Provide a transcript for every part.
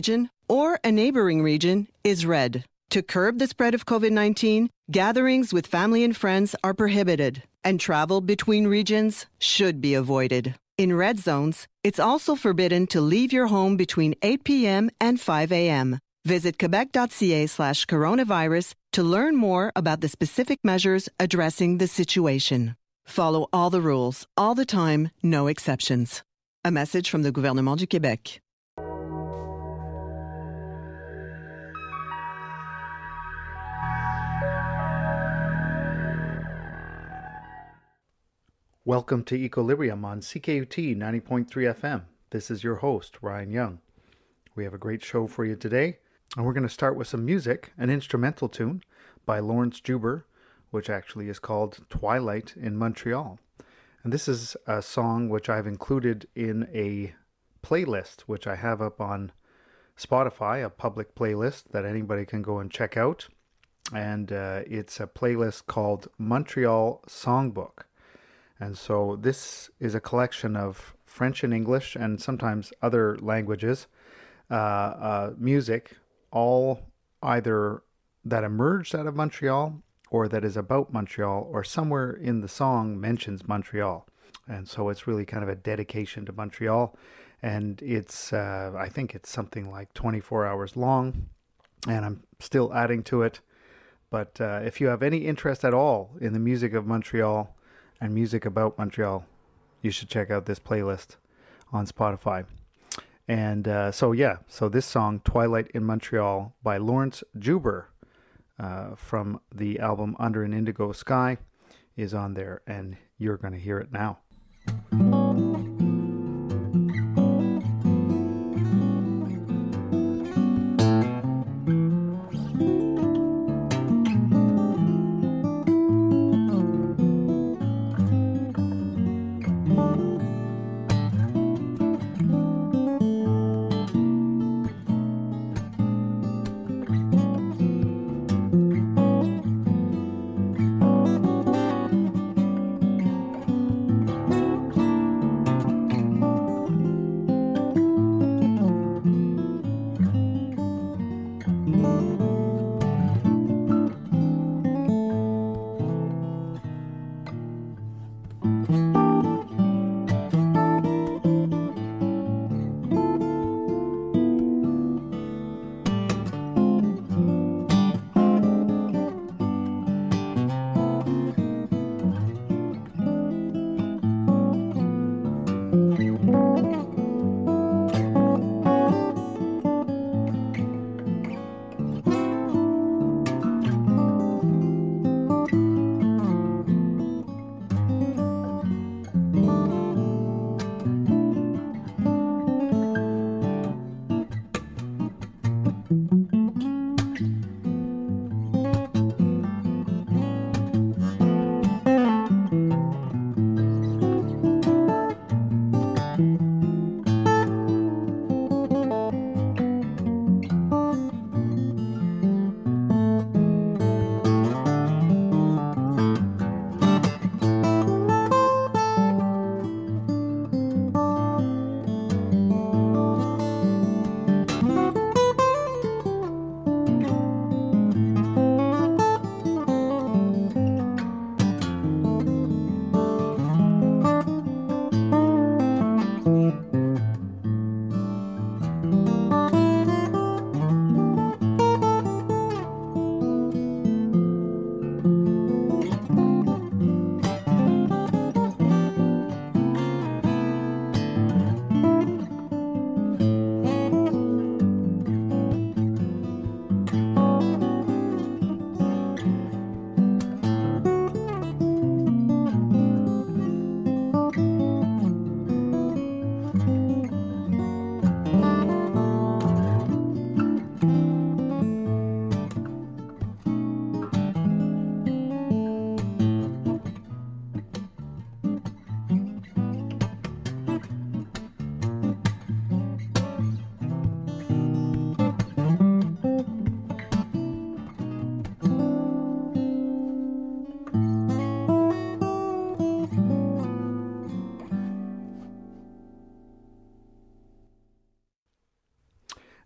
region or a neighboring region is red. To curb the spread of COVID-19, gatherings with family and friends are prohibited, and travel between regions should be avoided. In red zones, it's also forbidden to leave your home between 8 p.m. and 5 a.m. Visit quebec.ca/coronavirus to learn more about the specific measures addressing the situation. Follow all the rules, all the time, no exceptions. A message from the Gouvernement du Québec. Welcome to Equilibrium on CKUT 90.3 FM. This is your host, Ryan Young. We have a great show for you today, and we're going to start with some music, an instrumental tune by Laurence Juber, which actually is called Twilight in Montreal. And this is a song which I've included in a playlist, which I have up on Spotify, a public playlist that anybody can go and check out. And it's a playlist called Montreal Songbook. And so this is a collection of French and English and sometimes other languages, music, all either that emerged out of Montreal or that is about Montreal or somewhere in the song mentions Montreal. And so it's really kind of a dedication to Montreal. And it's, I think it's something like 24 hours long, and I'm still adding to it. But if you have any interest at all in the music of Montreal, and music about Montreal, you should check out this playlist on Spotify. And so this song, Twilight in Montreal by Laurence Juber from the album Under an Indigo Sky is on there, and you're going to hear it now.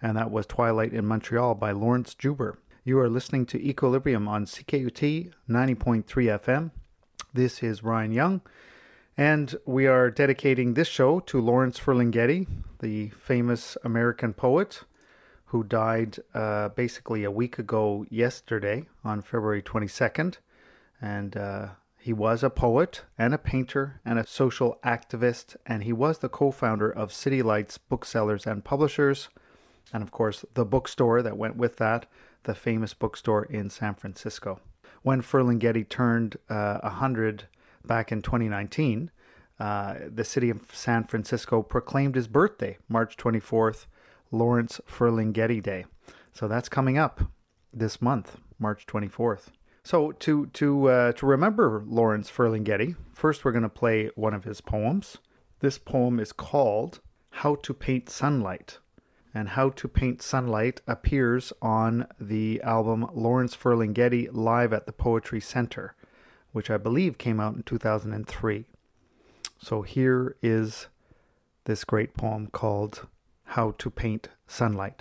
and that was Twilight in Montreal by Lawrence Juber. You are listening to Equilibrium on CKUT 90.3 FM. This is Ryan Young, and we are dedicating this show to Lawrence Ferlinghetti, the famous American poet who died basically a week ago yesterday on February 22nd. And he was a poet and a painter and a social activist, and he was the co-founder of City Lights Booksellers and Publishers, and of course the bookstore that went with that, the famous bookstore in San Francisco. When Ferlinghetti turned 100 back in 2019, the city of San Francisco proclaimed his birthday, March 24th, Lawrence Ferlinghetti Day. So that's coming up this month, March 24th. So to remember Lawrence Ferlinghetti, first we're going to play one of his poems. This poem is called How to Paint Sunlight. And How to Paint Sunlight appears on the album Lawrence Ferlinghetti Live at the Poetry Center, which I believe came out in 2003. So here is this great poem called How to Paint Sunlight.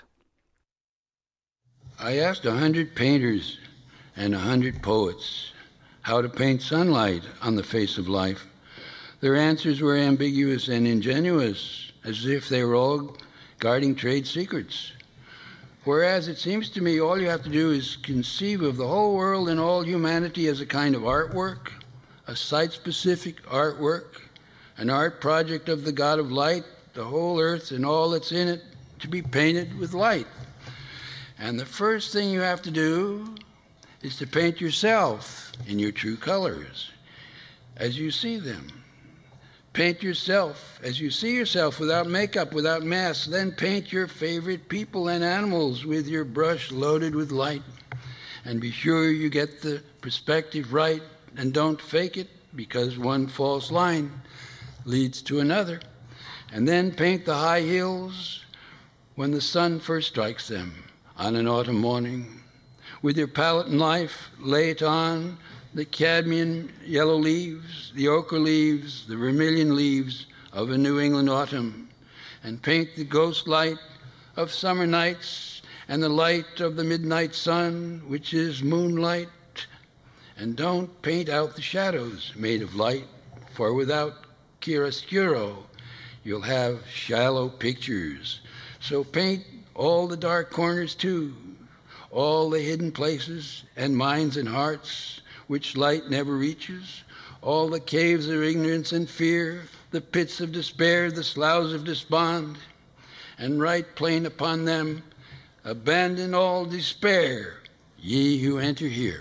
I asked 100 painters and 100 poets how to paint sunlight on the face of life. Their answers were ambiguous and ingenuous, as if they were all guarding trade secrets. Whereas it seems to me all you have to do is conceive of the whole world and all humanity as a kind of artwork, a site-specific artwork, an art project of the God of light, the whole earth and all that's in it to be painted with light. And the first thing you have to do is to paint yourself in your true colors as you see them. Paint yourself as you see yourself, without makeup, without masks. Then paint your favorite people and animals with your brush loaded with light. And be sure you get the perspective right and don't fake it, because one false line leads to another. And then paint the high hills when the sun first strikes them on an autumn morning. With your palette and knife, lay it on the cadmium yellow leaves, the ochre leaves, the vermilion leaves of a New England autumn, and paint the ghost light of summer nights and the light of the midnight sun, which is moonlight. And don't paint out the shadows made of light, for without chiaroscuro, you'll have shallow pictures. So paint all the dark corners too, all the hidden places and minds and hearts which light never reaches, all the caves of ignorance and fear, the pits of despair, the sloughs of despond, and write plain upon them, abandon all despair, ye who enter here.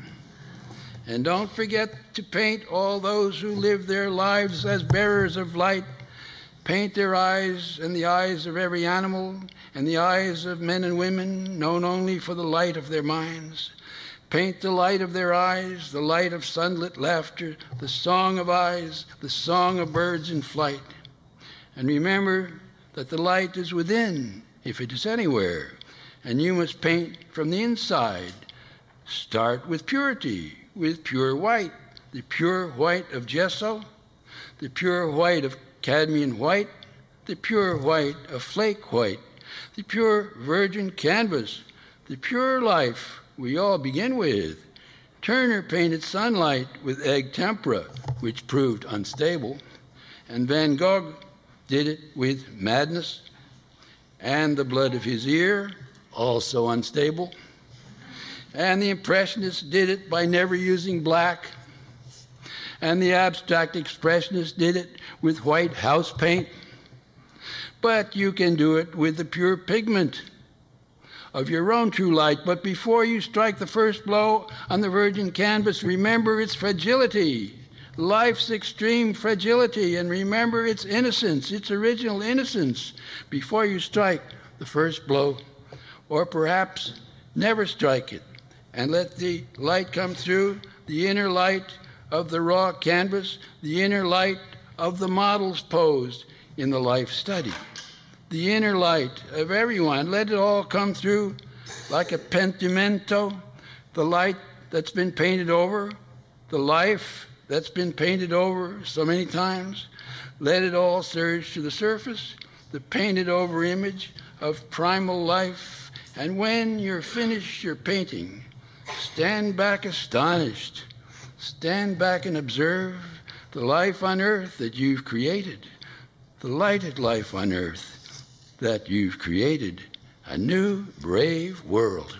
And don't forget to paint all those who live their lives as bearers of light. Paint their eyes and the eyes of every animal and the eyes of men and women, known only for the light of their minds. Paint the light of their eyes, the light of sunlit laughter, the song of eyes, the song of birds in flight. And remember that the light is within, if it is anywhere, and you must paint from the inside. Start with purity, with pure white, the pure white of gesso, the pure white of cadmium white, the pure white of flake white, the pure virgin canvas, the pure life we all begin with. Turner painted sunlight with egg tempera, which proved unstable, and Van Gogh did it with madness and the blood of his ear, also unstable, and the Impressionists did it by never using black, and the Abstract Expressionists did it with white house paint. But you can do it with the pure pigment of your own true light. But before you strike the first blow on the virgin canvas, remember its fragility, life's extreme fragility, and remember its innocence, its original innocence, before you strike the first blow, or perhaps never strike it, and let the light come through, the inner light of the raw canvas, the inner light of the models posed in the life study. The inner light of everyone, let it all come through like a pentimento, the light that's been painted over, the life that's been painted over so many times. Let it all surge to the surface, the painted over image of primal life. And when you're finished your painting, stand back astonished. Stand back and observe the life on earth that you've created, the lighted life on earth that you've created, a new, brave world.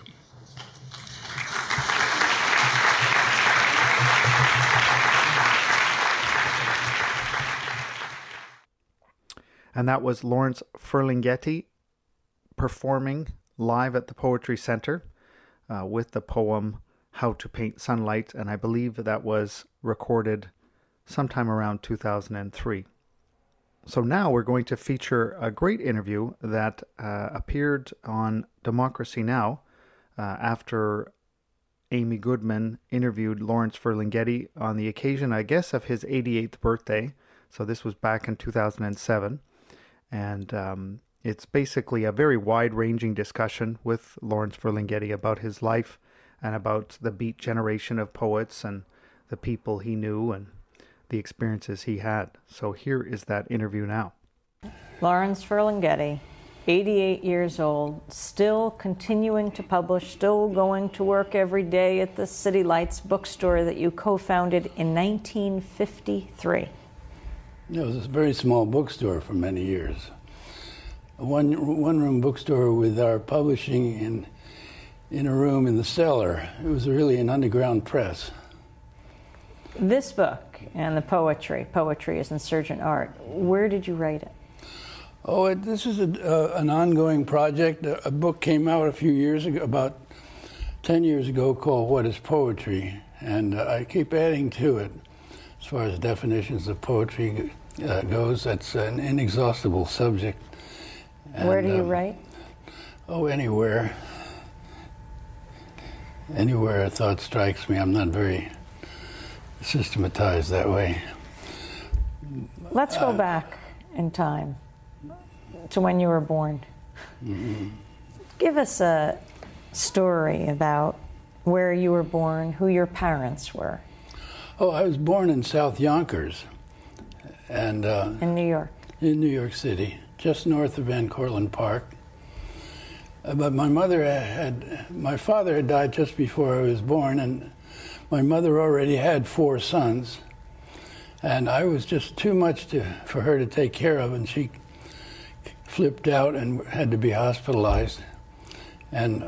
And that was Lawrence Ferlinghetti performing live at the Poetry Center with the poem How to Paint Sunlight. And I believe that was recorded sometime around 2003. So now we're going to feature a great interview that appeared on Democracy Now! After Amy Goodman interviewed Lawrence Ferlinghetti on the occasion, I guess, of his 88th birthday. So this was back in 2007. And it's basically a very wide-ranging discussion with Lawrence Ferlinghetti about his life and about the Beat generation of poets and the people he knew and the experiences he had. So here is that interview now. Lawrence Ferlinghetti, 88 years old, still continuing to publish, still going to work every day at the City Lights bookstore that you co-founded in 1953. It was a very small bookstore for many years. A one-room bookstore with our publishing in a room in the cellar. It was really an underground press. This book and the Poetry is Insurgent Art, where did you write it? Oh, this is an ongoing project. A book came out a few years ago, about 10 years ago, called What is Poetry? And I keep adding to it. As far as definitions of poetry goes, that's an inexhaustible subject. And, where do you write? Oh, anywhere. Anywhere a thought strikes me. I'm not very systematized that way. Let's go back in time to when you were born. Mm-hmm. Give us a story about where you were born, who your parents were. Oh, I was born in South Yonkers, and in New York. In New York City, just north of Van Cortlandt Park. But my father had died just before I was born, and my mother already had 4 sons, and I was just too much for her to take care of, and she flipped out and had to be hospitalized. And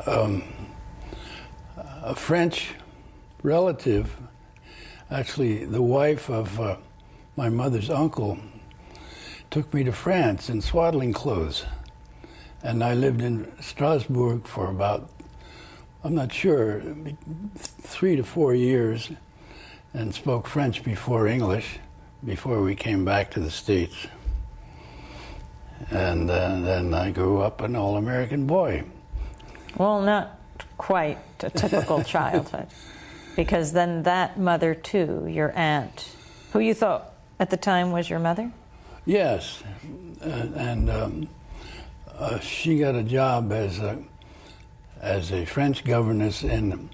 a French relative, actually the wife of my mother's uncle, took me to France in swaddling clothes. And I lived in Strasbourg for about, I'm not sure, 3 to 4 years, and spoke French before English, before we came back to the States. And then I grew up an all-American boy. Well, not quite a typical childhood, because then that mother too, your aunt, who you thought at the time was your mother? Yes, and she got a job as a French governess in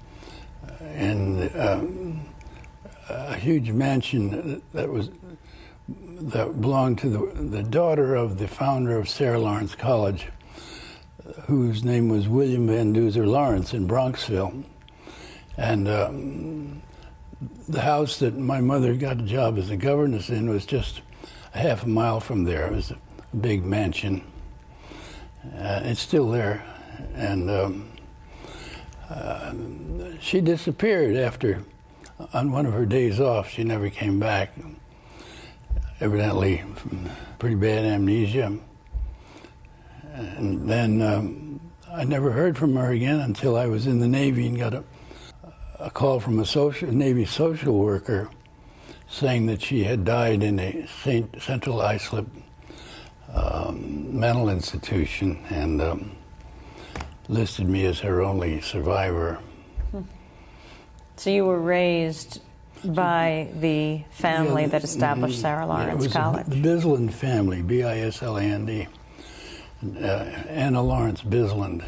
a huge mansion that belonged to the daughter of the founder of Sarah Lawrence College, whose name was William Van Duzer Lawrence in Bronxville. And the house that my mother got a job as a governess in was just a half a mile from there. It was a big mansion. It's still there. And she disappeared on one of her days off. She never came back. Evidently, pretty bad amnesia. And then I never heard from her again until I was in the Navy and got a call from a Navy social worker saying that she had died in a Central Islip mental institution, and listed me as her only survivor. So you were raised by the family that established Sarah Lawrence College? The Bisland family, Bisland. Anna Lawrence Bisland.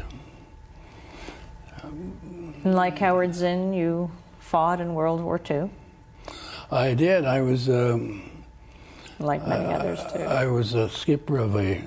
And like Howard Zinn, you fought in World War II? I did. I was like many others too. I was a skipper of a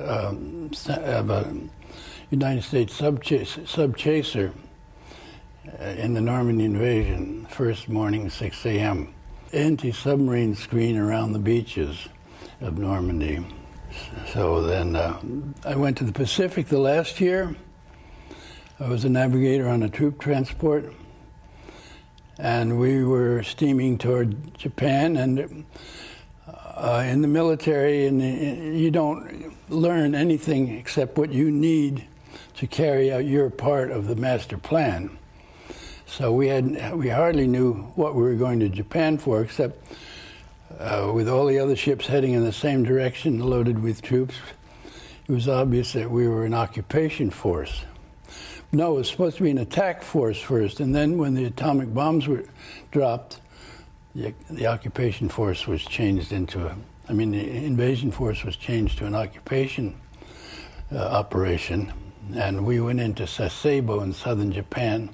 United States sub-chaser in the Normandy invasion, first morning, 6 a.m. Anti-submarine screen around the beaches of Normandy. So then I went to the Pacific the last year. I was a navigator on a troop transport, and we were steaming toward Japan. And in the military, you don't learn anything except what you need to carry out your part of the master plan. So we hardly knew what we were going to Japan for, except with all the other ships heading in the same direction, loaded with troops. It was obvious that we were an occupation force. No, it was supposed to be an attack force first, and then when the atomic bombs were dropped, the occupation force was changed into the invasion force was changed to an occupation operation, and we went into Sasebo in southern Japan,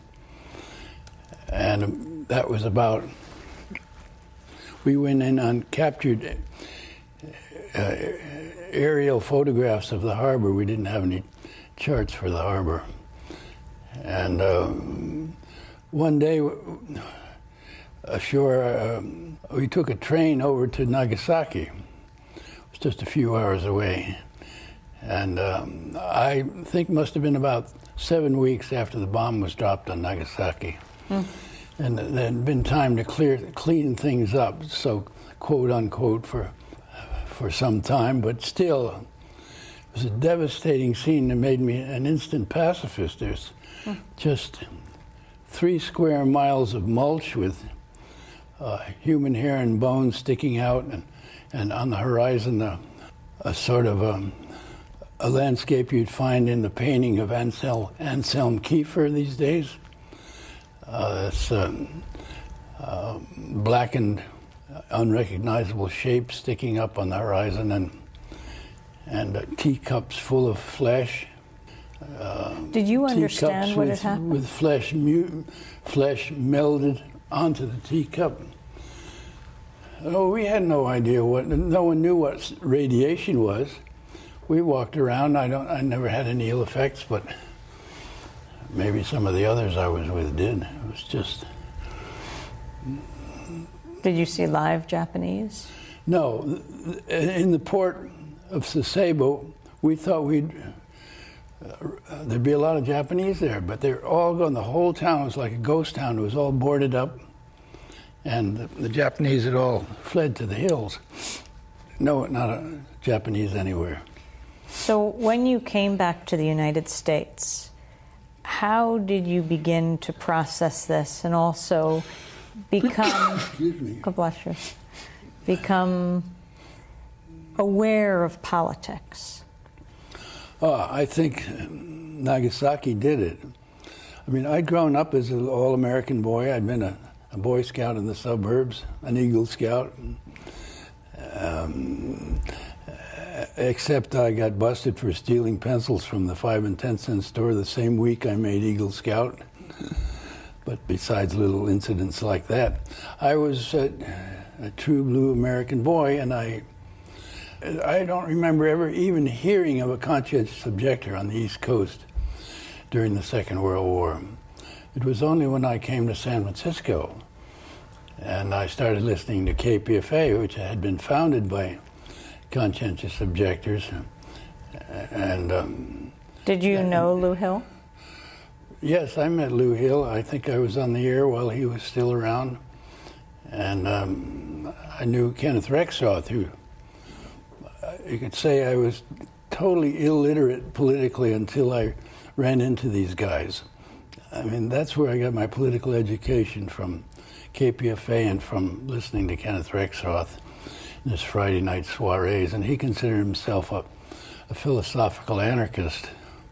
and that was about, we went in on captured aerial photographs of the harbor. We didn't have any charts for the harbor. And one day ashore, we took a train over to Nagasaki. It was just a few hours away. And I think must have been about 7 weeks after the bomb was dropped on Nagasaki. And there had been time to clean things up, so quote unquote, for some time, but still it was a devastating scene that made me an instant pacifist. There's just 3 square miles of mulch with human hair and bones sticking out, and on the horizon a sort of a landscape you'd find in the painting of Anselm Kiefer these days. It's blackened, unrecognizable shapes sticking up on the horizon, and teacups full of flesh. Did you understand what had happened? With flesh melded onto the teacup. Oh, we had no idea no one knew what radiation was. We walked around. I never had any ill effects, but maybe some of the others I was with did. It was just. Did you see live Japanese? No. In the port of Sasebo, we thought there'd be a lot of Japanese there, but they're all gone. The whole town was like a ghost town. It was all boarded up, and the Japanese had all fled to the hills. No, not a Japanese anywhere. So when you came back to the United States, how did you begin to process this and also become, God bless you, become aware of politics? I think Nagasaki did it. I mean, I'd grown up as an all-American boy. I'd been a Boy Scout in the suburbs, an Eagle Scout. Except I got busted for stealing pencils from the 5 and 10 cent store the same week I made Eagle Scout. But besides little incidents like that, I was a true blue American boy, and I don't remember ever even hearing of a conscientious objector on the East Coast during the Second World War. It was only when I came to San Francisco and I started listening to KPFA, which had been founded by conscientious objectors. And did you know Lou Hill? Yes, I met Lou Hill. I think I was on the air while he was still around. And I knew Kenneth Rexroth, who you could say I was totally illiterate politically until I ran into these guys. I mean, that's where I got my political education, from KPFA and from listening to Kenneth Rexroth in his Friday night soirees. And he considered himself a philosophical anarchist.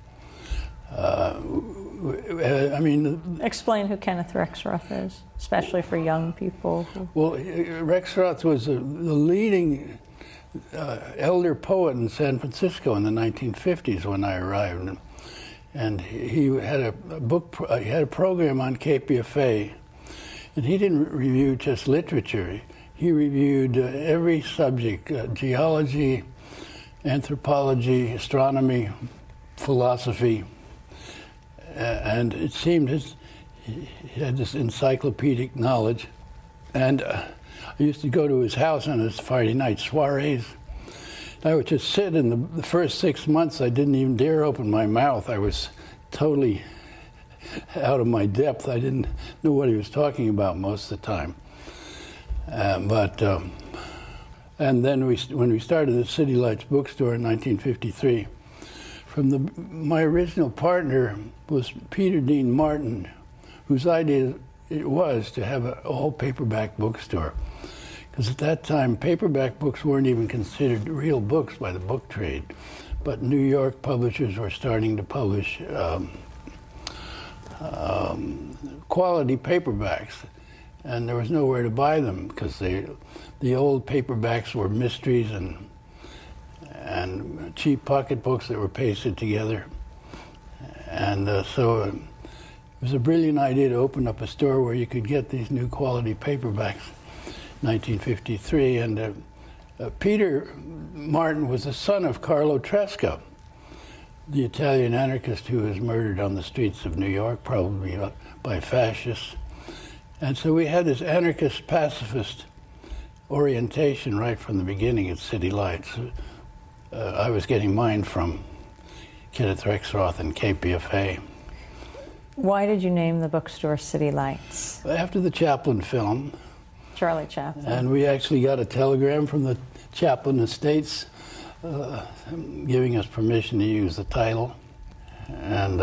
I mean... Explain who Kenneth Rexroth is, especially for young people. Well, Rexroth was the leading elder poet in San Francisco in the 1950s when I arrived. And he had a he had a program on KPFA, and he didn't review just literature. he reviewed every subject, geology, anthropology, astronomy, philosophy, and it seemed he had this encyclopedic knowledge. And I used to go to his house on his Friday night soirees. I would just sit, and the first 6 months I didn't even dare open my mouth. I was totally out of my depth. I didn't know what he was talking about most of the time. And then when we started the City Lights bookstore in 1953, my original partner was Peter Dean Martin, whose idea it was to have a all paperback bookstore. Because at that time, paperback books weren't even considered real books by the book trade. But New York publishers were starting to publish quality paperbacks, and there was nowhere to buy them because the old paperbacks were mysteries and cheap pocketbooks that were pasted together. And so it was a brilliant idea to open up a store where you could get these new quality paperbacks in 1953. And Peter Martin was the son of Carlo Tresca, the Italian anarchist who was murdered on the streets of New York, probably by fascists. And so we had this anarchist pacifist orientation right from the beginning at City Lights. I was getting mine from Kenneth Rexroth and KPFA. Why did you name the bookstore City Lights? After the Chaplin film. Charlie Chaplin. And we actually got a telegram from the Chaplin estates giving us permission to use the title. And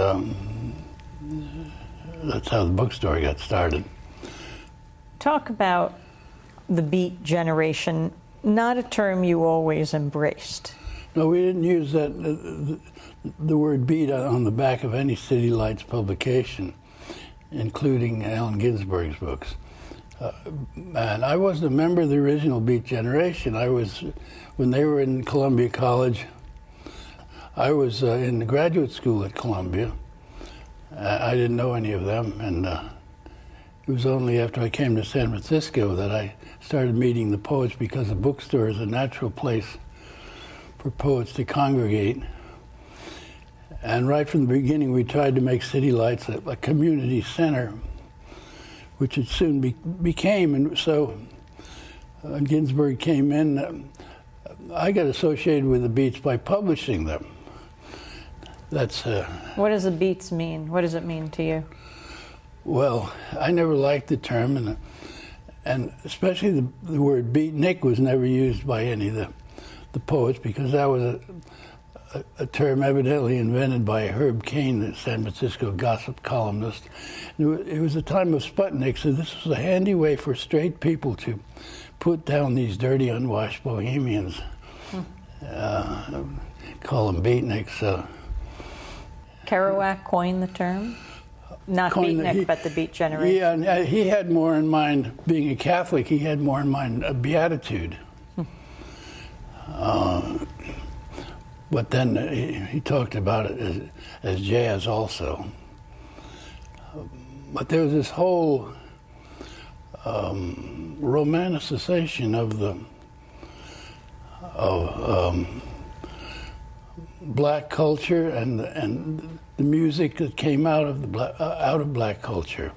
that's how the bookstore got started. Talk about the Beat generation, not a term you always embraced. No, we didn't use that the word beat on the back of any City Lights publication, including Allen Ginsberg's books. And I wasn't a member of the original Beat generation. When they were in Columbia College, I was in the graduate school at Columbia. I didn't know any of them, and it was only after I came to San Francisco that I started meeting the poets, because the bookstore is a natural place for poets to congregate. And right from the beginning, we tried to make City Lights a community center, which it soon became. And so Ginsberg came in. I got associated with the Beats by publishing them. That's. What does the Beats mean? What does it mean to you? Well, I never liked the term, and especially the word beatnik was never used by any of the poets, because that was a term evidently invented by Herb Caen, the San Francisco gossip columnist. It was a time of Sputnik, so this was a handy way for straight people to put down these dirty, unwashed bohemians. Call them beatniks. Kerouac coined the term? Not beatnik, but the Beat generation. Yeah, and he had more in mind, being a Catholic, he had more in mind a beatitude. But then he talked about it as jazz also. But there was this whole romanticization of black culture and the music that came out of black culture.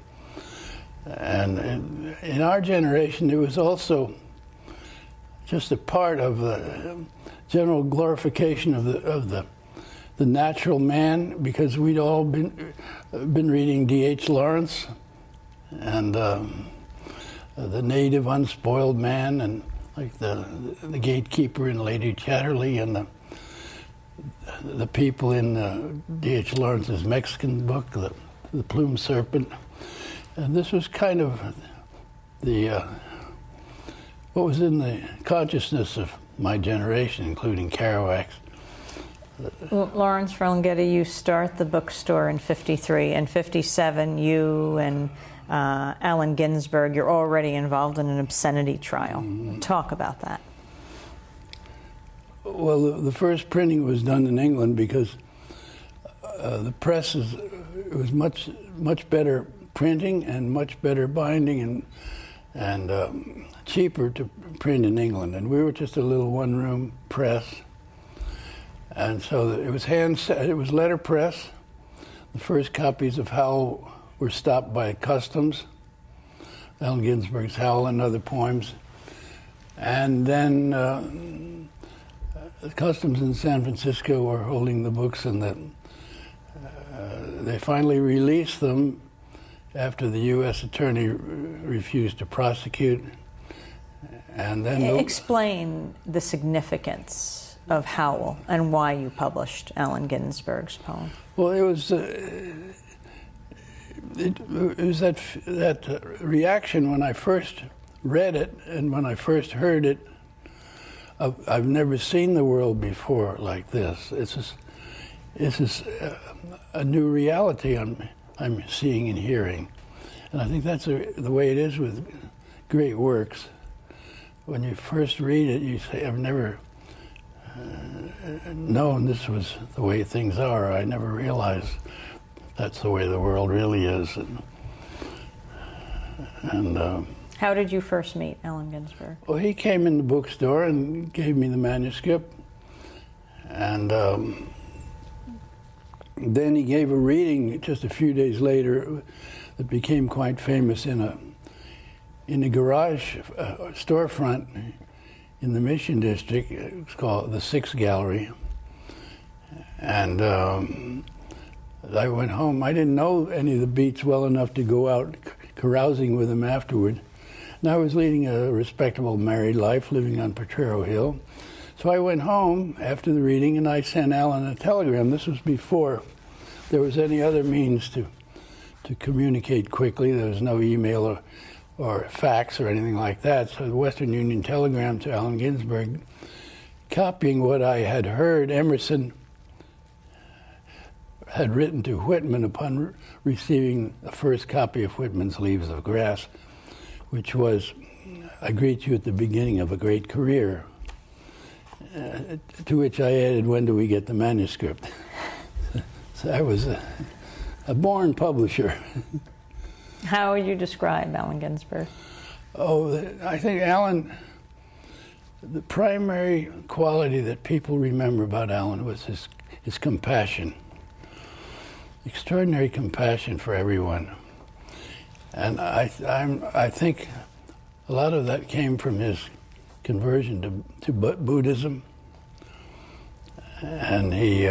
And in our generation, it was also just a part of the general glorification of the natural man, because we'd all been reading D.H. Lawrence and the native unspoiled man, and like the gatekeeper in Lady Chatterley, and the people in D.H. Lawrence's Mexican book, the Plumed Serpent. And this was kind of what was in the consciousness of my generation, including Kerouac's. Lawrence Ferlinghetti, you start the bookstore in '53. In '57, you and Allen Ginsberg, you're already involved in an obscenity trial. Mm-hmm. Talk about that. Well, the first printing was done in England because the press it was much better printing and much better binding, and cheaper to print in England. And we were just a little one-room press. And so it was letterpress. The first copies of Howl were stopped by customs, Allen Ginsberg's Howl and other poems. And then customs in San Francisco were holding the books, and that they finally released them after the U.S. attorney refused to prosecute. And then explain the significance of Howl and why you published Allen Ginsberg's poem. Well, it was that reaction when I first read it and when I first heard it. I've never seen the world before like this. This is a new reality I'm seeing and hearing, and I think that's the way it is with great works. When you first read it, you say, "I've never known this was the way things are. I never realized that's the way the world really is." And how did you first meet Allen Ginsberg? Well, he came in the bookstore and gave me the manuscript, and then he gave a reading just a few days later that became quite famous in a garage storefront in the Mission District. It was called the Sixth Gallery, and I went home. I didn't know any of the beats well enough to go out carousing with him afterward. And I was leading a respectable married life, living on Potrero Hill. So I went home after the reading, and I sent Allen a telegram. This was before there was any other means to communicate quickly. There was no email or fax or anything like that. So the Western Union telegram to Allen Ginsberg, copying what I had heard Emerson had written to Whitman upon receiving the first copy of Whitman's Leaves of Grass, which was, "I greet you at the beginning of a great career," to which I added, "When do we get the manuscript?" So I was a born publisher. How would you describe Allen Ginsberg? Oh, I think Allen, the primary quality that people remember about Allen was his compassion. Extraordinary compassion for everyone. And I think a lot of that came from his conversion to Buddhism. And he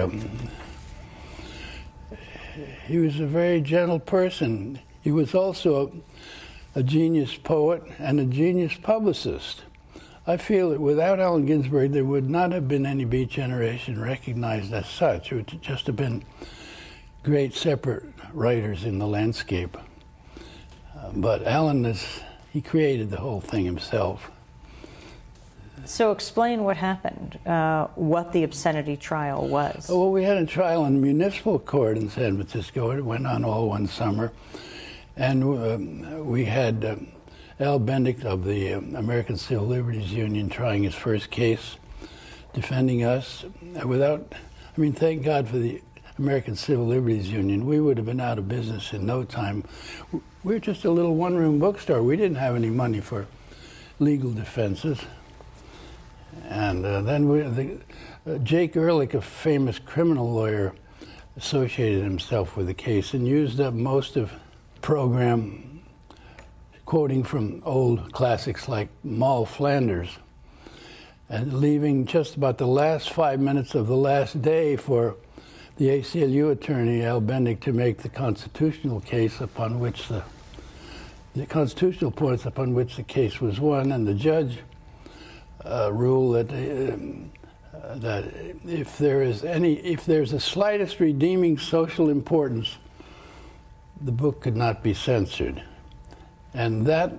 was a very gentle person. He was also a genius poet and a genius publicist. I feel that without Allen Ginsberg, there would not have been any Beat Generation recognized as such. It would just have been great separate writers in the landscape. But Allen he created the whole thing himself. So explain what happened, what the obscenity trial was. Well, we had a trial in municipal court in San Francisco. It went on all one summer. And we had Al Bendick of the American Civil Liberties Union trying his first case, defending us. Thank God for the American Civil Liberties Union. We would have been out of business in no time. We were just a little one-room bookstore. We didn't have any money for legal defenses. And then Jake Ehrlich, a famous criminal lawyer, associated himself with the case and used up most of the program quoting from old classics like Moll Flanders and leaving just about the last 5 minutes of the last day for the ACLU attorney, Al Bendick, to make the constitutional case upon which the constitutional points upon which the case was won, and the judge ruled that if there's the slightest redeeming social importance, the book could not be censored. And that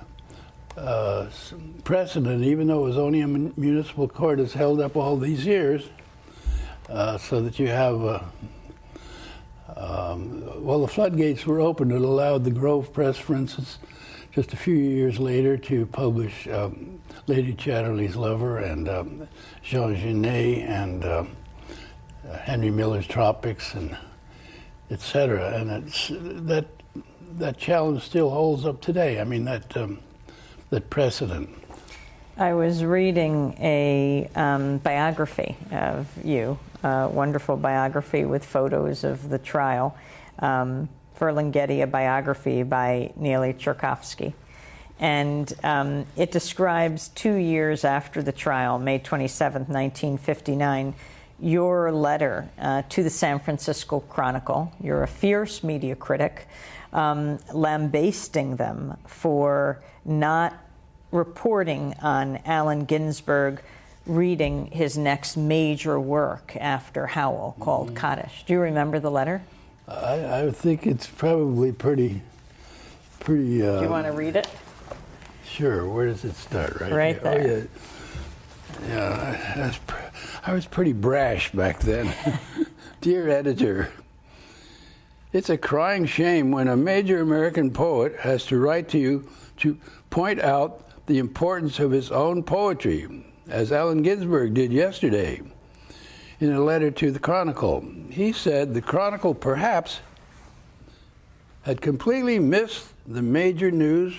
precedent, even though it was only a municipal court, has held up all these years, so that you have the floodgates were open. It allowed the Grove Press, for instance, just a few years later to publish Lady Chatterley's Lover and Jean Genet and Henry Miller's Tropics, and etc. And that challenge still holds up today. I mean, that that precedent? I was reading a biography of you, a wonderful biography with photos of the trial, Ferlinghetti, a biography by Neely Cherkovsky. And it describes 2 years after the trial, May 27th, 1959, your letter to the San Francisco Chronicle. You're a fierce media critic, lambasting them for not reporting on Allen Ginsberg reading his next major work after Howell, called Kaddish. Do you remember the letter? I think it's probably pretty. Do you want to read it? Sure. Where does it start? Right there. Oh, yeah. I was pretty brash back then. Dear editor, it's a crying shame when a major American poet has to write to you to point out the importance of his own poetry, as Allen Ginsberg did yesterday in a letter to the Chronicle. He said the Chronicle perhaps had completely missed the major news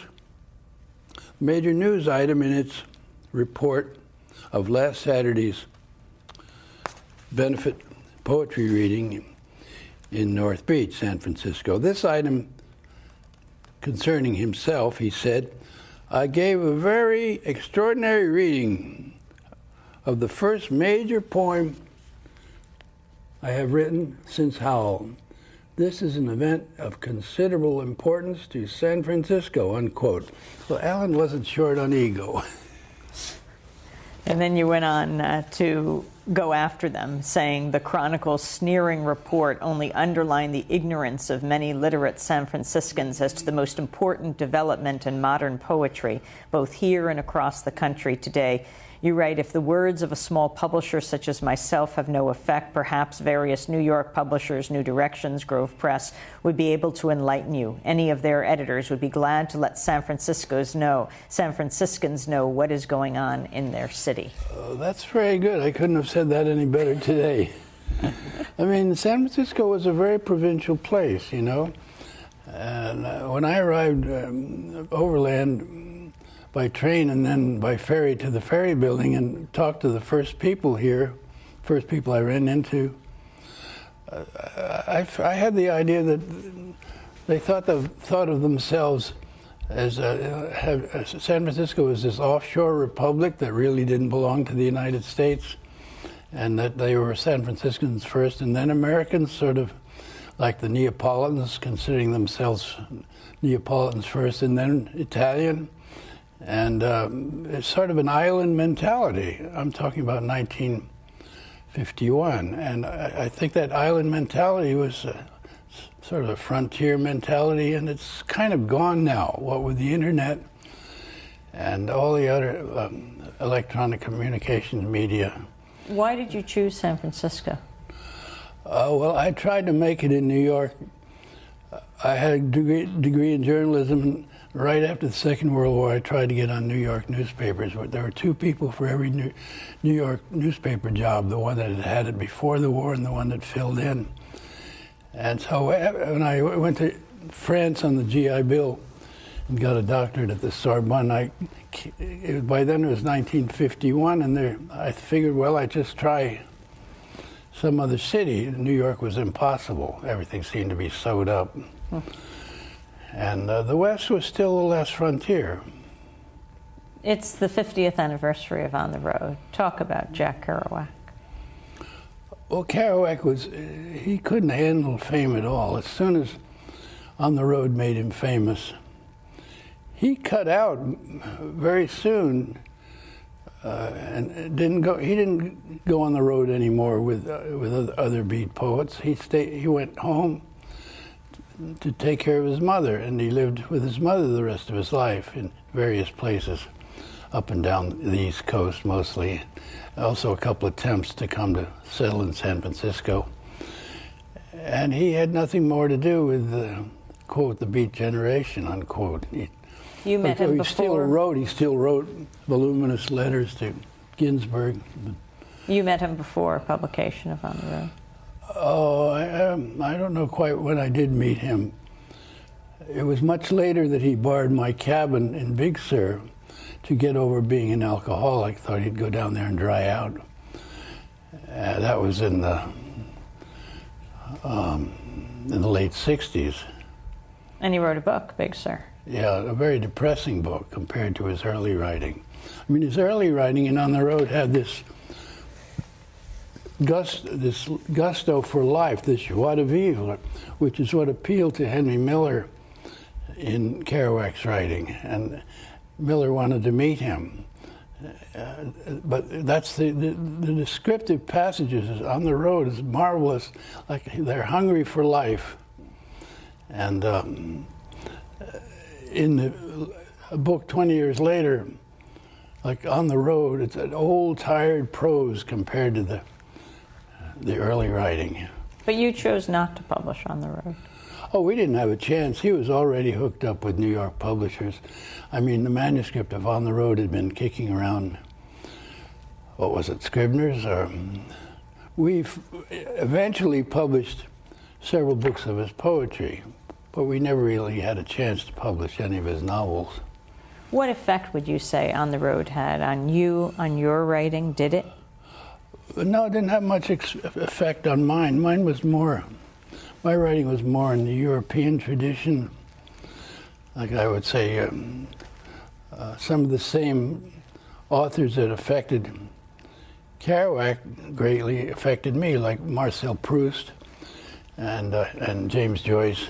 item in its report of last Saturday's benefit poetry reading in North Beach, San Francisco. This item concerning himself, he said, I gave a very extraordinary reading of the first major poem I have written since Howell. This is an event of considerable importance to San Francisco, unquote. Well, Allen wasn't short on ego. And then you went on to go after them, saying the Chronicle's sneering report only underlined the ignorance of many literate San Franciscans as to the most important development in modern poetry, both here and across the country today. You write, if the words of a small publisher such as myself have no effect, perhaps various New York publishers, New Directions, Grove Press, would be able to enlighten you. Any of their editors would be glad to let San Franciscans know what is going on in their city. Oh, that's very good. I couldn't have said that any better today. I mean, San Francisco was a very provincial place, you know. And when I arrived overland by train and then by ferry to the Ferry Building and talked to the first people I ran into, I had the idea that they thought of themselves as San Francisco was this offshore republic that really didn't belong to the United States, and that they were San Franciscans first and then Americans, sort of like the Neapolitans, considering themselves Neapolitans first and then Italian. And it's sort of an island mentality. I'm talking about 1951. And I think that island mentality was sort of a frontier mentality, and it's kind of gone now, what with the internet and all the other electronic communications media. Why did you choose San Francisco? Well, I tried to make it in New York. I had a degree in journalism. Right after the Second World War, I tried to get on New York newspapers, but there were two people for every New York newspaper job, the one that had had it before the war and the one that filled in. And so when I went to France on the GI Bill and got a doctorate at the Sorbonne, by then it was 1951, and I figured, well, I'd just try some other city. New York was impossible. Everything seemed to be sewed up. And the West was still the last frontier. It's the 50th anniversary of On the Road. Talk about Jack Kerouac. Well, Kerouac he couldn't handle fame at all. As soon as On the Road made him famous, he cut out very soon and he didn't go on the road anymore with other beat poets. He went home to take care of his mother, and he lived with his mother the rest of his life in various places up and down the East Coast mostly. Also a couple attempts to come to settle in San Francisco. And he had nothing more to do with, quote, the Beat generation, unquote. You met him before. He still wrote voluminous letters to Ginsberg. You met him before publication of On the Road. Oh, I don't know quite when I did meet him. It was much later that he borrowed my cabin in Big Sur to get over being an alcoholic. Thought he'd go down there and dry out. That was in the late 60s. And he wrote a book, Big Sur. Yeah, a very depressing book compared to his early writing. I mean, his early writing in On the Road had this gusto for life, this joie de vivre, which is what appealed to Henry Miller in Kerouac's writing. And Miller wanted to meet him. But that's the descriptive passages on the road is marvelous. Like they're hungry for life. And in the book 20 years later, like On the Road, it's an old, tired prose compared to the early writing. But you chose not to publish On the Road. Oh, we didn't have a chance. He was already hooked up with New York publishers. I mean, the manuscript of On the Road had been kicking around, what was it, Scribner's? We've eventually published several books of his poetry, but we never really had a chance to publish any of his novels. What effect would you say On the Road had on you, on your writing? Did it? No, it didn't have much effect on mine. Mine was more, my writing was more in the European tradition. Like I would say, some of the same authors that affected Kerouac greatly affected me, like Marcel Proust and James Joyce.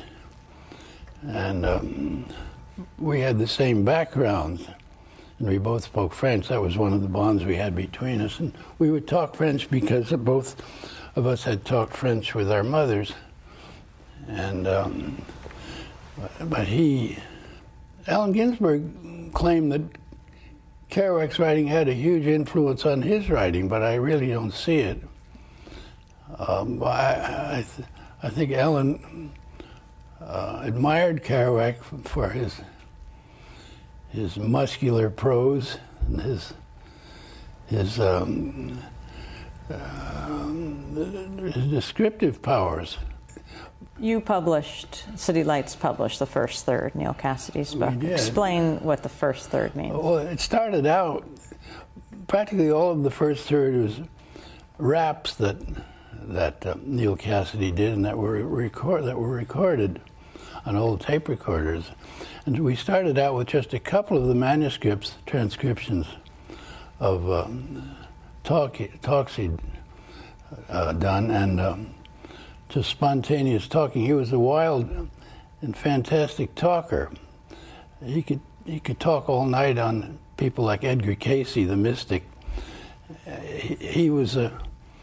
And we had the same backgrounds, and we both spoke French. That was one of the bonds we had between us. And we would talk French because both of us had talked French with our mothers. And but Allen Ginsberg claimed that Kerouac's writing had a huge influence on his writing, but I really don't see it. I think Allen admired Kerouac for his muscular prose and his descriptive powers. You published, City Lights published the first third, Neal Cassidy's book. Explain what the first third means. Well, it started out, practically all of the first third was raps that Neal Cassidy did and that were recorded on old tape recorders. And we started out with just a couple of the manuscripts, transcriptions of talks he'd done, and just spontaneous talking. He was a wild and fantastic talker. He could talk all night on people like Edgar Cayce, the mystic. He was an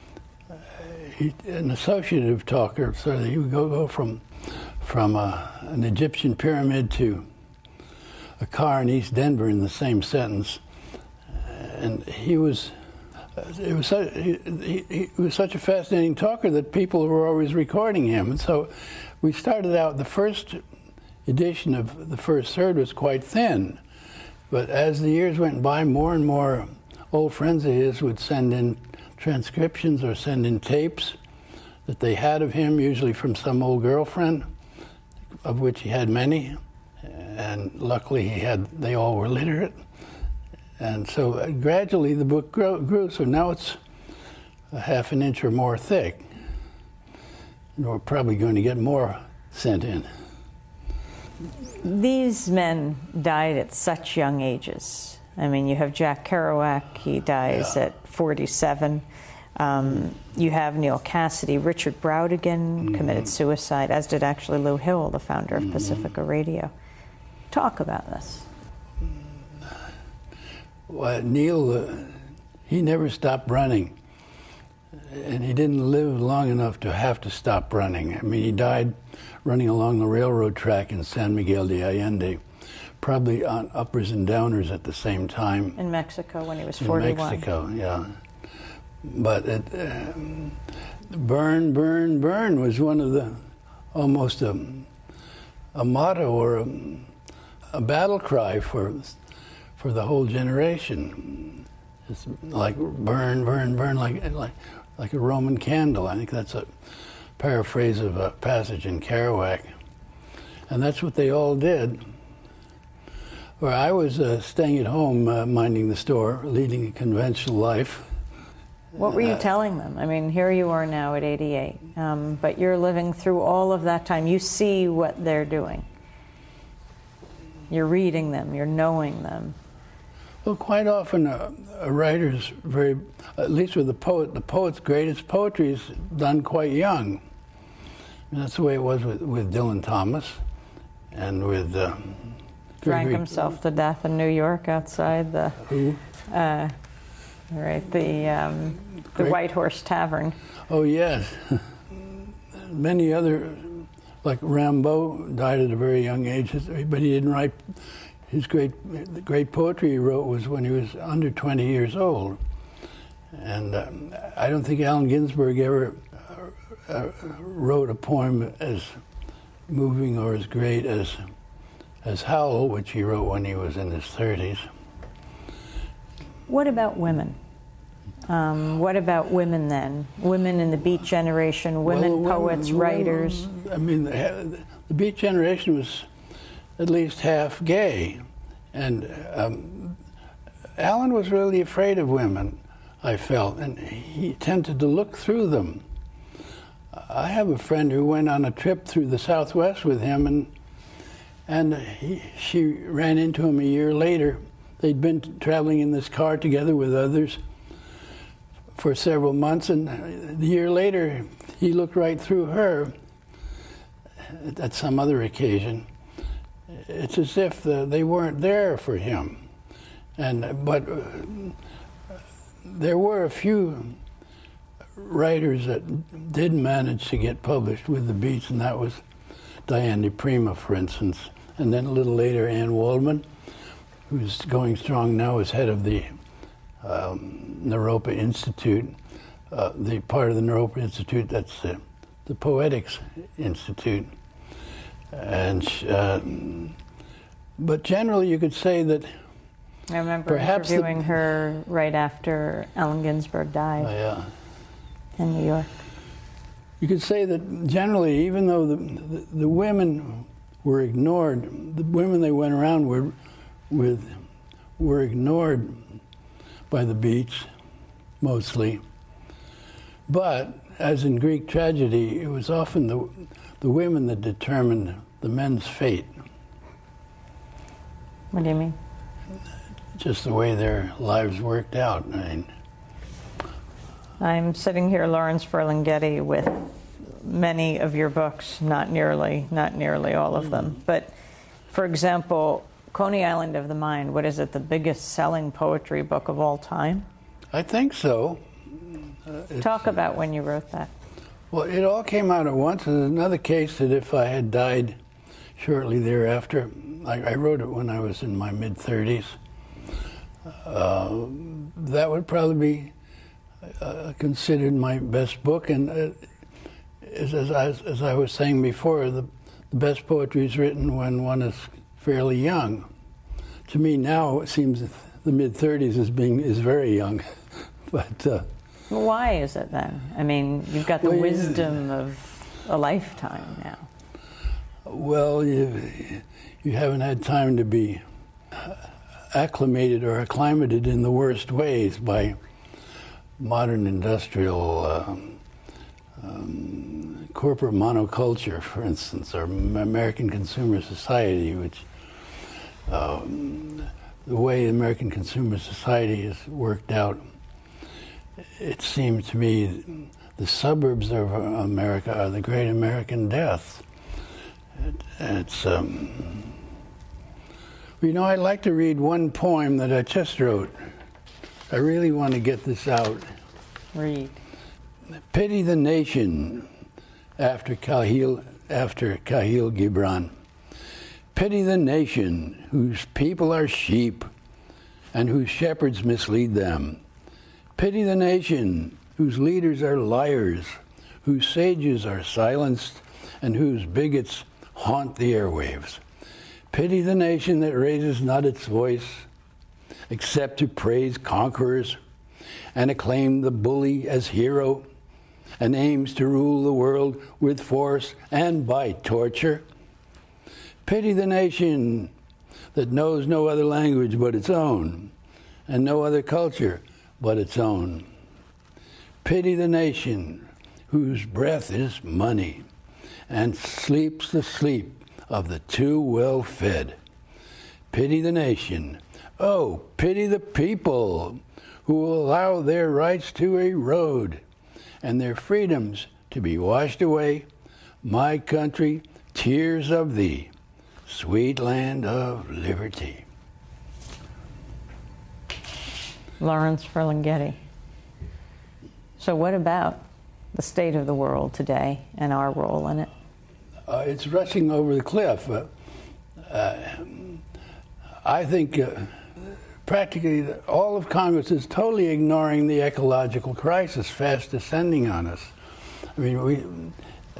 associative talker, so he would go from an Egyptian pyramid to a car in East Denver in the same sentence. And he was such a fascinating talker that people were always recording him. And so we started out, the first edition of the first third was quite thin. But as the years went by, more and more old friends of his would send in transcriptions or send in tapes that they had of him, usually from some old girlfriend, of which he had many. And luckily they all were literate. And so gradually the book grew, so now it's a half an inch or more thick. And we're probably going to get more sent in. These men died at such young ages. I mean, you have Jack Kerouac, he dies at 47. You have Neal Cassidy. Richard Brautigan committed suicide, as did actually Lou Hill, the founder of Pacifica Radio. Talk about this. Well, Neal, he never stopped running, and he didn't live long enough to have to stop running. I mean, he died running along the railroad track in San Miguel de Allende, probably on uppers and downers at the same time. In Mexico when he was 41. In Mexico, yeah. But burn, burn, burn was one of the, almost a motto or a battle cry for the whole generation. It's like burn, burn, burn, like a Roman candle. I think that's a paraphrase of a passage in Kerouac. And that's what they all did. Well, I was staying at home, minding the store, leading a conventional life. What were you telling them? I mean, here you are now at 88, but you're living through all of that time. You see what they're doing. You're reading them, you're knowing them. Well, quite often a writer's very, at least with the poet's greatest poetry is done quite young. And that's the way it was with Dylan Thomas and with... Drank himself to death in New York outside the... Who? Right, the White Horse Tavern. Oh, yes. Many other, like Rimbaud, died at a very young age, but he didn't write... The great poetry he wrote was when he was under 20 years old. And I don't think Allen Ginsberg ever wrote a poem as moving or as great as Howl, which he wrote when he was in his 30s. What about women? What about women then? Women in the Beat generation, women poets, writers? I mean, the Beat generation was at least half gay. And Allen was really afraid of women, I felt, and he tended to look through them. I have a friend who went on a trip through the Southwest with him, and she ran into him a year later. They'd been traveling in this car together with others for several months, and a year later, he looked right through her at some other occasion. It's as if they weren't there for him. But there were a few writers that did manage to get published with the Beats, and that was Diane di Prima, for instance. And then a little later, Anne Waldman, who's going strong now as head of the Naropa Institute, the part of the Naropa Institute that's the Poetics Institute. And but generally, you could say that. I remember interviewing her right after Allen Ginsberg died. Oh, yeah. In New York. You could say that generally, even though the women were ignored, the women they went around with were ignored by the Beats, mostly. But, as in Greek tragedy, it was often the women that determined the men's fate. What do you mean? Just the way their lives worked out. I mean, I'm sitting here, Lawrence Ferlinghetti, with many of your books, not nearly all of them. But, for example, Coney Island of the Mind, what is it, the biggest selling poetry book of all time? I think so. Talk about when you wrote that. Well, it all came out at once. There's another case that if I had died shortly thereafter, I wrote it when I was in my mid-30s, that would probably be considered my best book. And as I was saying before, the best poetry is written when one is fairly young. To me now, it seems the mid-30s is very young. But why is it then? I mean, you've got the wisdom of a lifetime now. Well, you haven't had time to be acclimated or acclimated in the worst ways by modern industrial corporate monoculture, for instance, or American consumer society, which the way American consumer society has worked out, it seems to me the suburbs of America are the great American death. It's, I'd like to read one poem that I just wrote. I really want to get this out. Read. Pity the nation, after Kahil Gibran. Pity the nation whose people are sheep and whose shepherds mislead them. Pity the nation whose leaders are liars, whose sages are silenced, and whose bigots haunt the airwaves. Pity the nation that raises not its voice, except to praise conquerors and acclaim the bully as hero, and aims to rule the world with force and by torture. Pity the nation that knows no other language but its own, and no other culture but its own. Pity the nation whose breath is money, and sleeps the sleep of the too well-fed. Pity the nation, oh, pity the people who will allow their rights to erode and their freedoms to be washed away. My country, tears of thee, sweet land of liberty. Lawrence Ferlinghetti. So what about the state of the world today and our role in it? It's rushing over the cliff. I think practically all of Congress is totally ignoring the ecological crisis fast descending on us. I mean,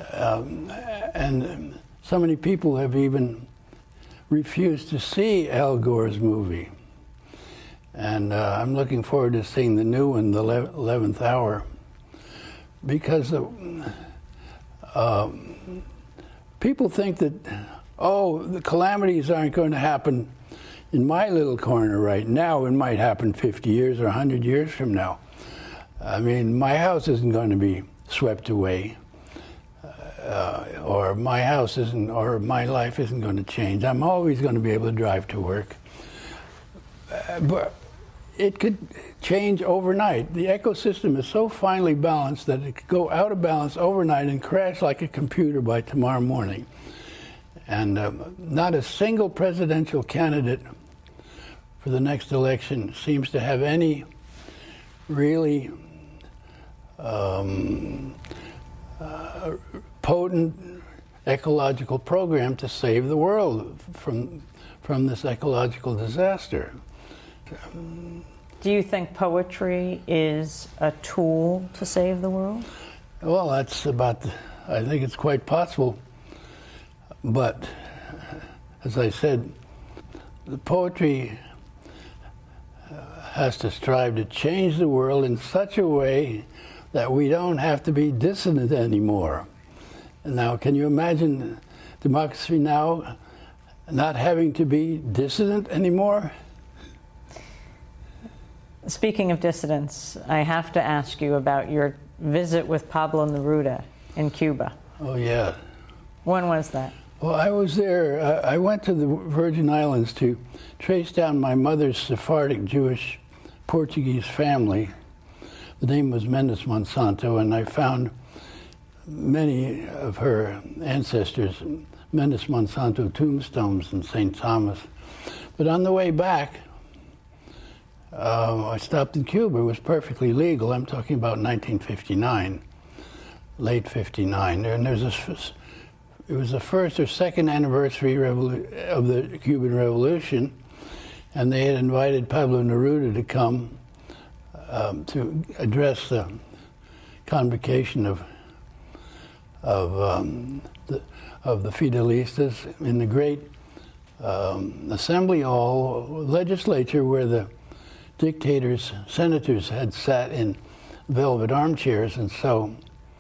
and so many people have even refused to see Al Gore's movie. And I'm looking forward to seeing the new one, The 11th Hour, because people think that, oh, the calamities aren't going to happen in my little corner right now. It might happen 50 years or 100 years from now. I mean, my house isn't going to be swept away, or my house isn't, or my life isn't going to change. I'm always going to be able to drive to work. But it could change overnight. The ecosystem is so finely balanced that it could go out of balance overnight and crash like a computer by tomorrow morning. And not a single presidential candidate for the next election seems to have any really potent ecological program to save the world from this ecological disaster. Do you think poetry is a tool to save the world? Well, that's I think it's quite possible. But, as I said, the poetry has to strive to change the world in such a way that we don't have to be dissident anymore. Now, can you imagine democracy now not having to be dissident anymore? Speaking of dissidents, I have to ask you about your visit with Pablo Neruda in Cuba. Oh, yeah. When was that? Well, I was there. I went to the Virgin Islands to trace down my mother's Sephardic Jewish Portuguese family. The name was Mendes Monsanto, and I found many of her ancestors' Mendes Monsanto tombstones in St. Thomas. But on the way back, I stopped in Cuba. It was perfectly legal. I'm talking about 1959, late 59. And it was the first or second anniversary of the Cuban Revolution, and they had invited Pablo Neruda to come to address the convocation of the Fidelistas in the great assembly hall, legislature, where the dictators, senators had sat in velvet armchairs. And so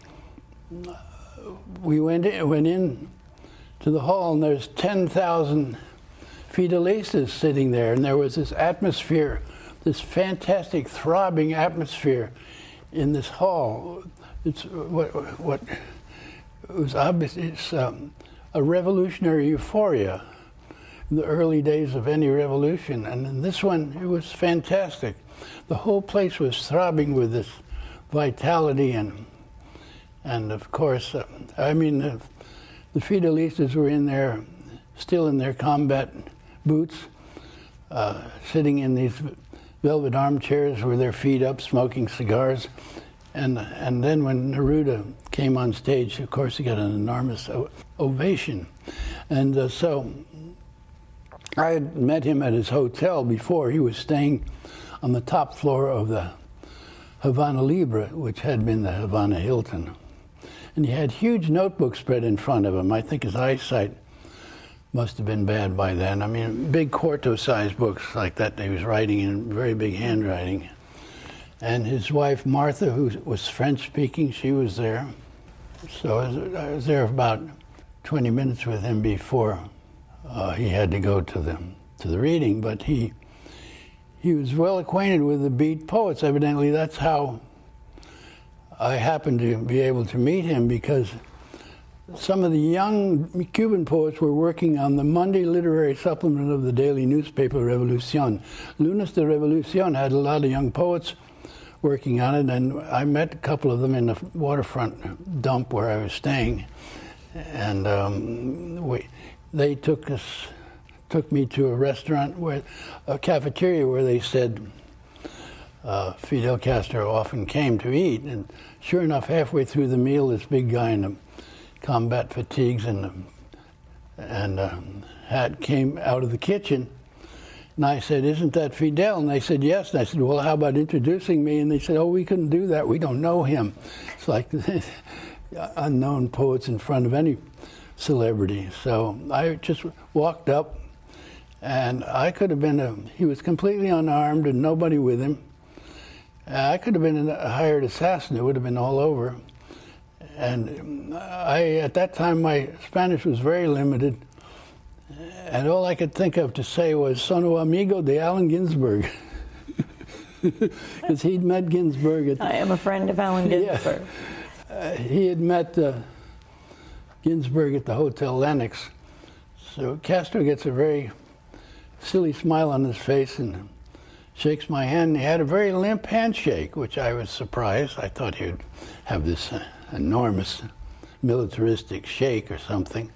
we went in to the hall, and there's 10,000 Fidelistas sitting there, and there was this atmosphere, this fantastic throbbing atmosphere in this hall. It's what it was obvious. It's a revolutionary euphoria in the early days of any revolution, and in this one it was fantastic. The whole place was throbbing with this vitality, and of course, I mean, the Fidelistas were in there, still in their combat boots, sitting in these velvet armchairs with their feet up, smoking cigars. And then when Neruda came on stage, of course, he got an enormous ovation. And so I had met him at his hotel before. He was staying on the top floor of the Havana Libre, which had been the Havana Hilton. And he had huge notebooks spread in front of him. I think his eyesight must have been bad by then. I mean, big quarto-sized books like that he was writing in very big handwriting. And his wife, Martha, who was French-speaking, she was there. So I was there about 20 minutes with him before he had to go to the to the reading, but he was well acquainted with the beat poets. Evidently, that's how I happened to be able to meet him, because some of the young Cuban poets were working on the Monday literary supplement of the daily newspaper Revolucion. Lunes de Revolucion had a lot of young poets working on it, and I met a couple of them in the waterfront dump where I was staying, and they took me to a restaurant, a cafeteria, where they said Fidel Castro often came to eat. And sure enough, halfway through the meal, this big guy in the combat fatigues and hat came out of the kitchen. And I said, "Isn't that Fidel?" And they said, "Yes." And I said, "Well, how about introducing me?" And they said, "Oh, we couldn't do that. We don't know him." It's like unknown poets in front of any celebrity. So I just walked up, and I could have been he was completely unarmed and nobody with him. I could have been a hired assassin. It would have been all over. And at that time, my Spanish was very limited. And all I could think of to say was, "Sono amigo de Allen Ginsberg." Because he'd met Ginsberg I am a friend of Allen Ginsberg. Yeah. He had met Ginsberg at the Hotel Lenox. So Castro gets a very silly smile on his face and shakes my hand. He had a very limp handshake, which I was surprised. I thought he would have this enormous militaristic shake or something.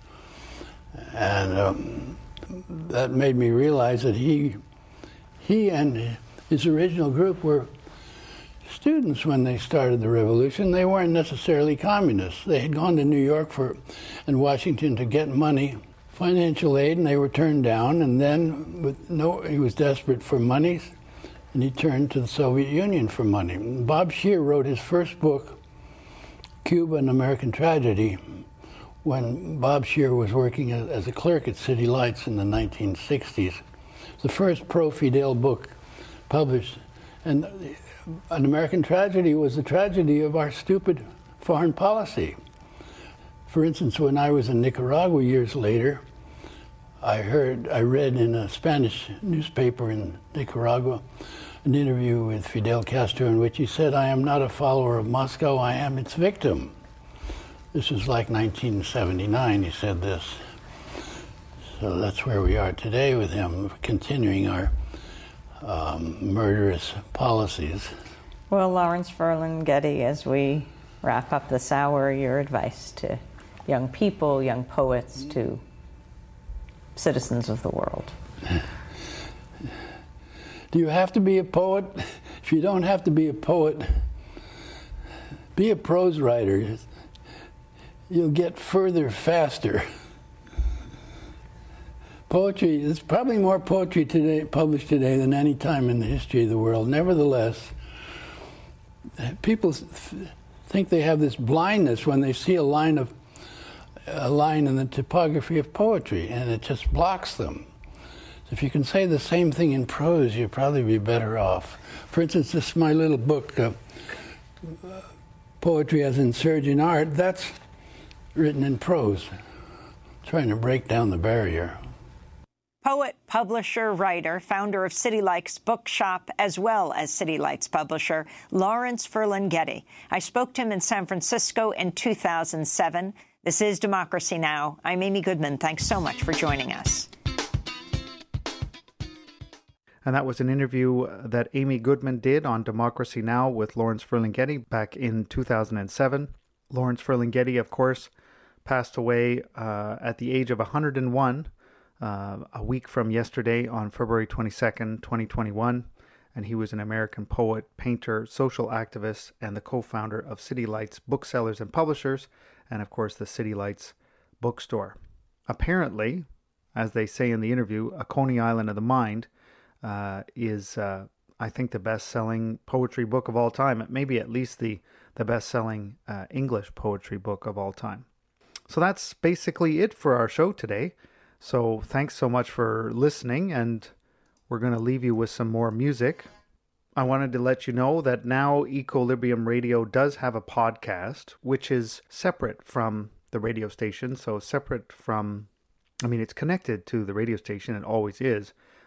And that made me realize that he and his original group were students when they started the revolution. They weren't necessarily communists. They had gone to New York and Washington to get money, financial aid, and they were turned down. And then he was desperate for money, and he turned to the Soviet Union for money. Bob Scheer wrote his first book, Cuba, an American Tragedy, when Bob Scheer was working as a clerk at City Lights in the 1960s. The first pro-Fidel book published. And An American Tragedy was the tragedy of our stupid foreign policy. For instance, when I was in Nicaragua years later, I read in a Spanish newspaper in Nicaragua an interview with Fidel Castro in which he said, "I am not a follower of Moscow, I am its victim." This was like 1979, he said this. So that's where we are today with him, continuing our murderous policies. Well, Lawrence Ferlinghetti, as we wrap up this hour, your advice to young people, young poets, to citizens of the world. Do you have to be a poet? If you don't have to be a poet, be a prose writer. You'll get further faster. Poetry, there's probably more poetry published today than any time in the history of the world. Nevertheless, people think they have this blindness when they see a line in the typography of poetry, and it just blocks them. So if you can say the same thing in prose, you'll probably be better off. For instance, this is my little book, Poetry as Insurgent Art. That's written in prose, trying to break down the barrier. Poet, publisher, writer, founder of City Lights Bookshop, as well as City Lights publisher, Lawrence Ferlinghetti. I spoke to him in San Francisco in 2007. This is Democracy Now! I'm Amy Goodman. Thanks so much for joining us. And that was an interview that Amy Goodman did on Democracy Now! With Lawrence Ferlinghetti back in 2007. Lawrence Ferlinghetti, of course, passed away at the age of 101 a week from yesterday on February 22nd, 2021. And he was an American poet, painter, social activist, and the co-founder of City Lights Booksellers and Publishers, and of course the City Lights bookstore. Apparently, as they say in the interview, A Coney Island of the Mind is, I think, the best-selling poetry book of all time. It may be at least the best-selling English poetry book of all time. So that's basically it for our show today. So thanks so much for listening, and we're going to leave you with some more music. I wanted to let you know that now Equilibrium Radio does have a podcast, which is separate from the radio station. So separate from, it's connected to the radio station, it always is,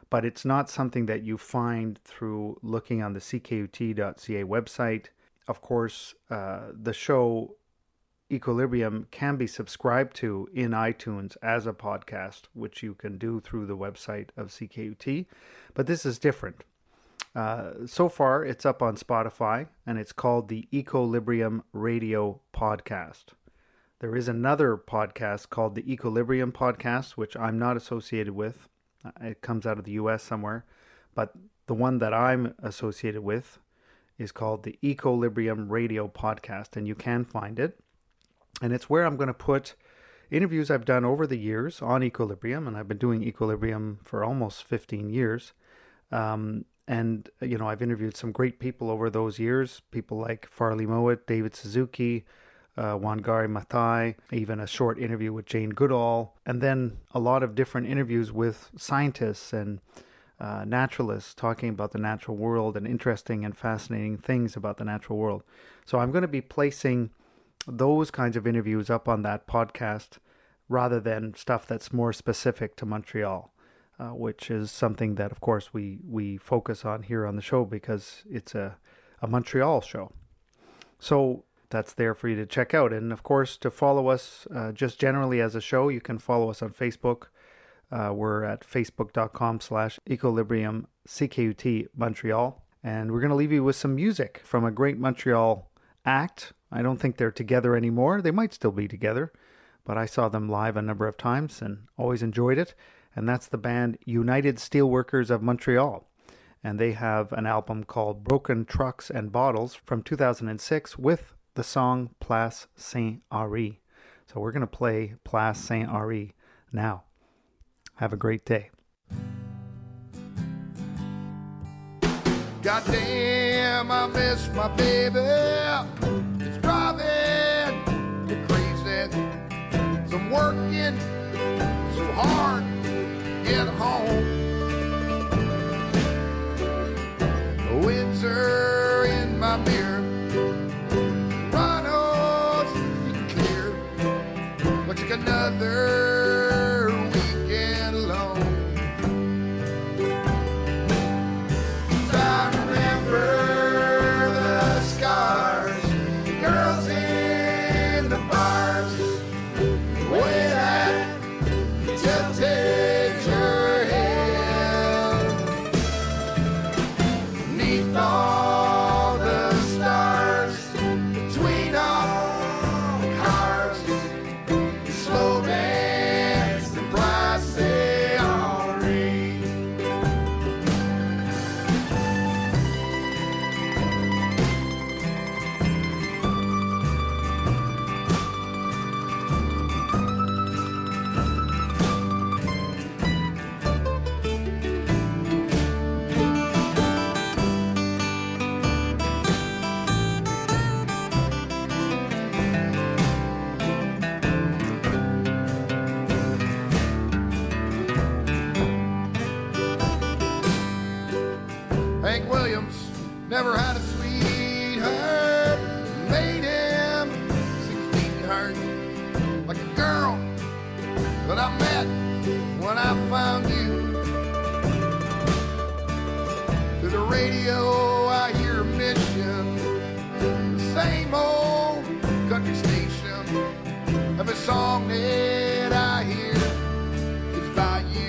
but it's not something that you find through looking on the ckut.ca website. Of course, the show Equilibrium can be subscribed to in iTunes as a podcast, which you can do through the website of CKUT, but this is different. So far, it's up on Spotify, and it's called the Equilibrium Radio Podcast. There is another podcast called the Equilibrium Podcast, which I'm not associated with. It comes out of the US somewhere, but the one that I'm associated with is called the Equilibrium Radio Podcast, and you can find it. And it's where I'm going to put interviews I've done over the years on Equilibrium, and I've been doing Equilibrium for almost 15 years. And, you know, I've interviewed some great people over those years, people like Farley Mowat, David Suzuki, Wangari Maathai, even a short interview with Jane Goodall, and then a lot of different interviews with scientists and naturalists talking about the natural world and interesting and fascinating things about the natural world. So I'm going to be placing those kinds of interviews up on that podcast rather than stuff that's more specific to Montreal. Which is something that, of course, we focus on here on the show because it's a Montreal show. So that's there for you to check out. And, of course, to follow us just generally as a show, you can follow us on Facebook. We're at facebook.com/Equilibrium CKUT Montreal. And we're going to leave you with some music from a great Montreal act. I don't think they're together anymore. They might still be together, but I saw them live a number of times and always enjoyed it. And that's the band United Steelworkers of Montreal. And they have an album called Broken Trucks and Bottles from 2006 with the song Place Saint-Henri. So we're going to play Place Saint-Henri now. Have a great day. Goddamn, I miss my baby. It's driving me crazy. So I'm working so hard get home. Windsor in my mirror, Ronald's clear. Looks like another weekend alone. I remember the scars, girls in the bars, way that tilted your head. Neath all the stars, between all the cars, slow dance the Place Saint-Henri. Hank Williams never had a sweetheart, made him 16 hurt, like a girl that I met when I found you. Through the radio I hear a mission, the same old country station. Every song that I hear is by you.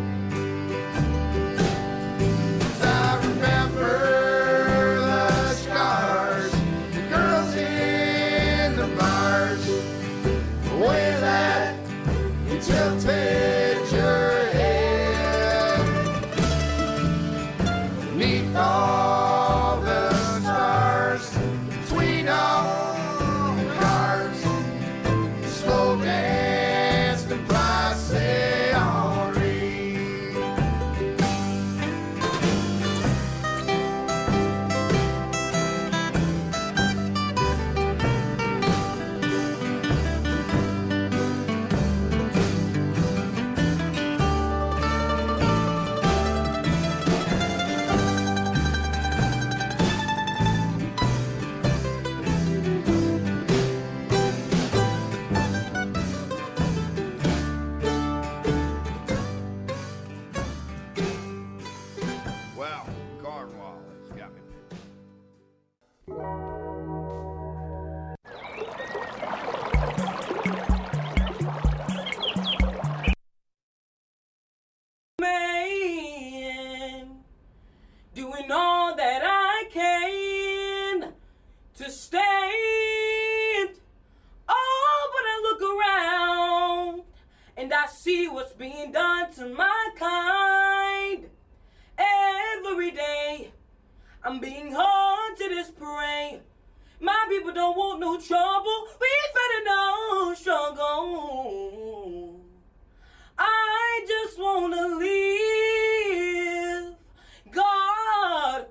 I remember the scars, the girls in the bars, the way that you tilted your head. Beneath all the stars, between all the cars, slow dance. Gargoyle has got me picked. Man, doing all that I can to stand. Oh, but I look around and I see what's being done to my kind. Every day I'm being hard to this prey. My people don't want no trouble. We better no struggle. I just wanna live. God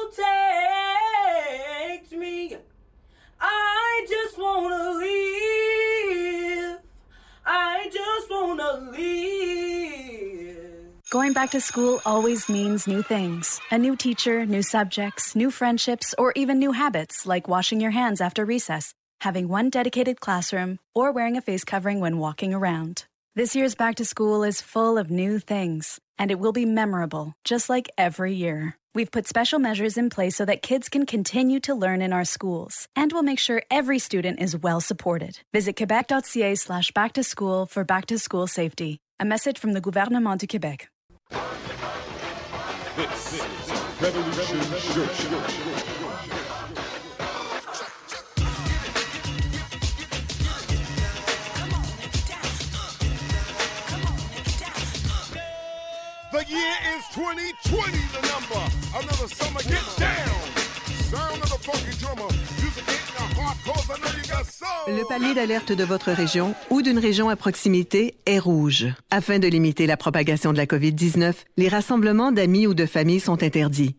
protect me. I just wanna live. I just wanna live. Going back to school always means new things. A new teacher, new subjects, new friendships, or even new habits like washing your hands after recess, having one dedicated classroom, or wearing a face covering when walking around. This year's back to school is full of new things, and it will be memorable, just like every year. We've put special measures in place so that kids can continue to learn in our schools, and we'll make sure every student is well supported. Visit quebec.ca/back-to-school for back-to-school safety. A message from the Gouvernement du Québec. This is Revolution Church. The year is 2020, the number. Another summer, get down. Sound of the funky drummer. Music hitting the heart, cause I know you got soul. Le palier d'alerte de votre région ou d'une région à proximité est rouge. Afin de limiter la propagation de la COVID-19, les rassemblements d'amis ou de familles sont interdits.